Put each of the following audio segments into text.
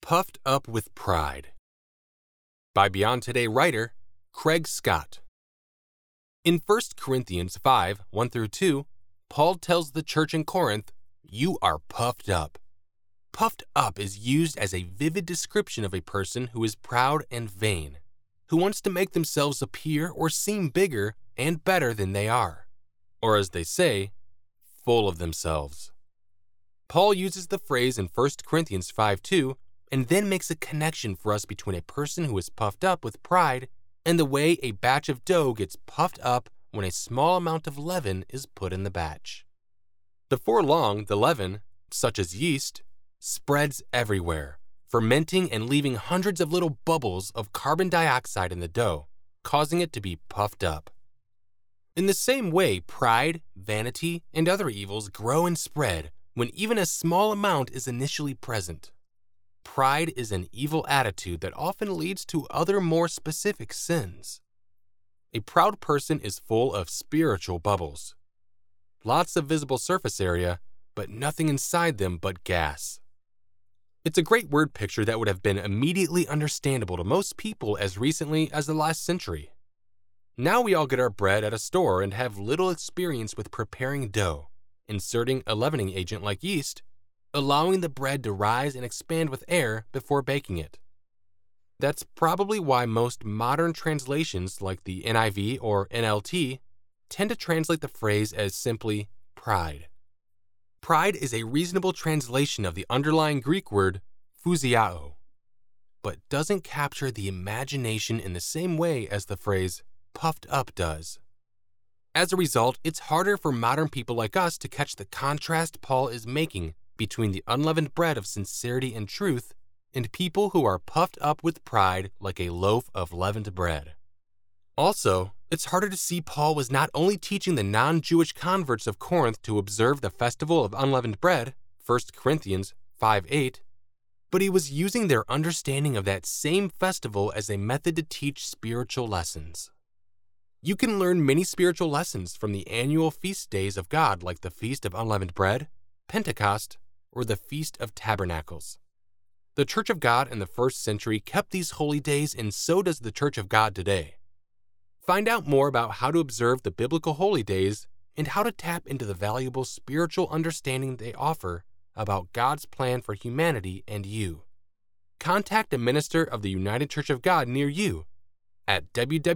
Puffed Up with Pride by Beyond Today writer Craig Scott. In 1 Corinthians 5, 1-2, Paul tells the church in Corinth, "You are puffed up." Puffed up is used as a vivid description of a person who is proud and vain, who wants to make themselves appear or seem bigger and better than they are, or as they say, full of themselves. Paul uses the phrase in 1 Corinthians 5:2 and then makes a connection for us between a person who is puffed up with pride and the way a batch of dough gets puffed up when a small amount of leaven is put in the batch. Before long, the leaven, such as yeast, spreads everywhere, fermenting and leaving hundreds of little bubbles of carbon dioxide in the dough, causing it to be puffed up. In the same way, pride, vanity, and other evils grow and spread when even a small amount is initially present. Pride is an evil attitude that often leads to other more specific sins. A proud person is full of spiritual bubbles. Lots of visible surface area, but nothing inside them but gas. It's a great word picture that would have been immediately understandable to most people as recently as the last century. Now we all get our bread at a store and have little experience with preparing dough, inserting a leavening agent like yeast, allowing the bread to rise and expand with air before baking it. That's probably why most modern translations like the NIV or NLT tend to translate the phrase as simply pride. Pride is a reasonable translation of the underlying Greek word phusiao, but doesn't capture the imagination in the same way as the phrase puffed up does. As a result, it's harder for modern people like us to catch the contrast Paul is making between the unleavened bread of sincerity and truth and people who are puffed up with pride like a loaf of leavened bread. Also, it's harder to see Paul was not only teaching the non-Jewish converts of Corinth to observe the festival of unleavened bread, 1 Corinthians 5:8, but he was using their understanding of that same festival as a method to teach spiritual lessons. You can learn many spiritual lessons from the annual feast days of God like the Feast of Unleavened Bread, Pentecost, or the Feast of Tabernacles. The Church of God in the first century kept these holy days, and so does the Church of God today. Find out more about how to observe the biblical holy days and how to tap into the valuable spiritual understanding they offer about God's plan for humanity and you. Contact a minister of the United Church of God near you at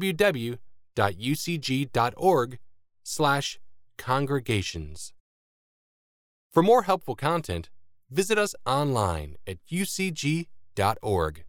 www.ucg.org/congregations. For more helpful content, visit us online at ucg.org.